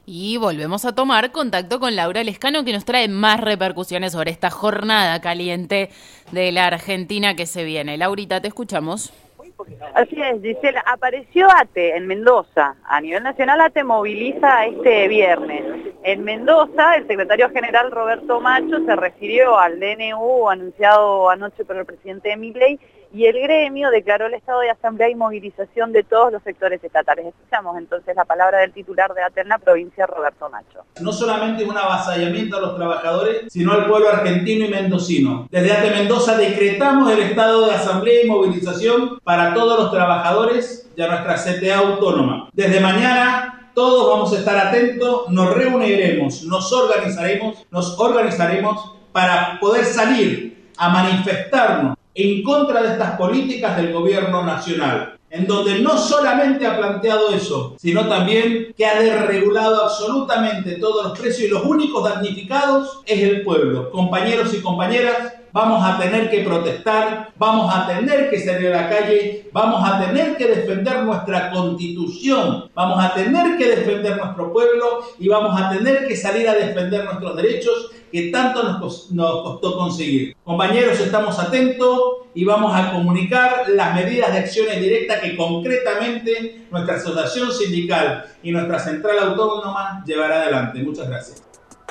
Y volvemos a tomar contacto con Laura Lescano, que nos trae más repercusiones sobre esta jornada caliente de la Argentina que se viene. Laurita, te escuchamos. Así es, Gisela. Apareció ATE en Mendoza. A nivel nacional, ATE moviliza este viernes. En Mendoza, el secretario general Roberto Macho se refirió al DNU anunciado anoche por el presidente Milei, y el gremio declaró el estado de asamblea y movilización de todos los sectores estatales. Escuchamos entonces la palabra del titular de ATE en la provincia, Roberto Macho. No solamente un avasallamiento a los trabajadores, sino al pueblo argentino y mendocino. Desde ATE Mendoza decretamos el estado de asamblea y movilización para todos los trabajadores de nuestra CTA autónoma. Desde mañana todos vamos a estar atentos, nos reuniremos, nos organizaremos para poder salir a manifestarnos en contra de estas políticas del gobierno nacional, en donde no solamente ha planteado eso, sino también que ha desregulado absolutamente todos los precios, y los únicos damnificados es el pueblo. Compañeros y compañeras, vamos a tener que protestar, vamos a tener que salir a la calle, vamos a tener que defender nuestra Constitución, vamos a tener que defender nuestro pueblo y vamos a tener que salir a defender nuestros derechos que tanto nos costó conseguir. Compañeros, estamos atentos y vamos a comunicar las medidas de acciones directas que concretamente nuestra asociación sindical y nuestra central autónoma llevará adelante. Muchas gracias.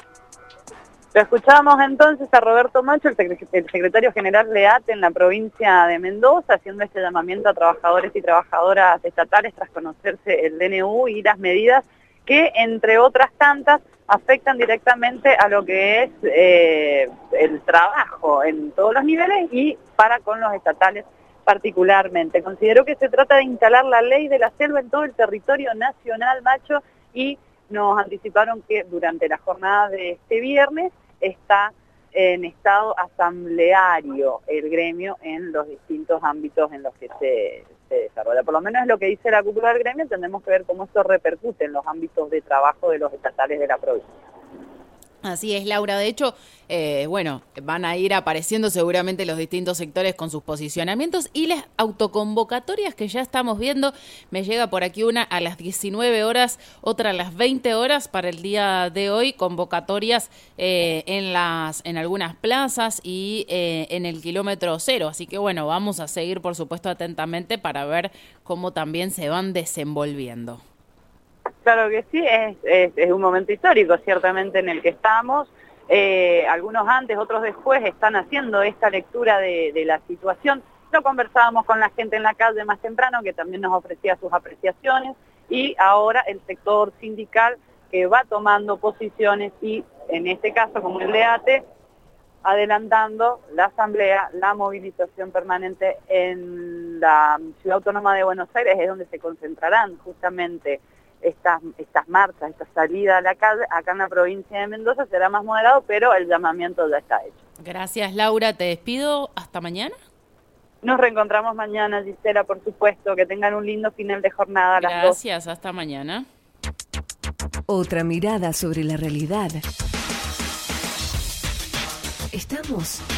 Lo escuchábamos entonces a Roberto Macho, el secretario general de ATE en la provincia de Mendoza, haciendo este llamamiento a trabajadores y trabajadoras estatales tras conocerse el DNU y las medidas que, entre otras tantas, afectan directamente a lo que es el trabajo en todos los niveles y para con los estatales particularmente. Consideró que se trata de instalar la ley de la selva en todo el territorio nacional, Macho, y nos anticiparon que durante la jornada de este viernes está en estado asambleario el gremio en los distintos ámbitos en los que se desarrolla. Por lo menos es lo que dice la cúpula del gremio. Tendremos que ver cómo esto repercute en los ámbitos de trabajo de los estatales de la provincia. Así es, Laura. De hecho, van a ir apareciendo seguramente los distintos sectores con sus posicionamientos y las autoconvocatorias que ya estamos viendo. Me llega por aquí una a las 19 horas, otra a las 20 horas para el día de hoy, convocatorias en algunas plazas y en el kilómetro cero. Así que bueno, vamos a seguir por supuesto atentamente para ver cómo también se van desenvolviendo. Claro que sí, es un momento histórico ciertamente en el que estamos. Algunos antes, otros después están haciendo esta lectura de la situación. Lo conversábamos con la gente en la calle más temprano, que también nos ofrecía sus apreciaciones, y ahora el sector sindical que va tomando posiciones y, en este caso, como el de ATE, adelantando la asamblea, la movilización permanente en la Ciudad Autónoma de Buenos Aires, es donde se concentrarán justamente estas marchas, esta salida a la calle. Acá en la provincia de Mendoza será más moderado, pero el llamamiento ya está hecho. Gracias, Laura. Te despido. ¿Hasta mañana? Nos reencontramos mañana, Gisela, por supuesto. Que tengan un lindo final de jornada. Gracias, hasta mañana. Otra mirada sobre la realidad. Estamos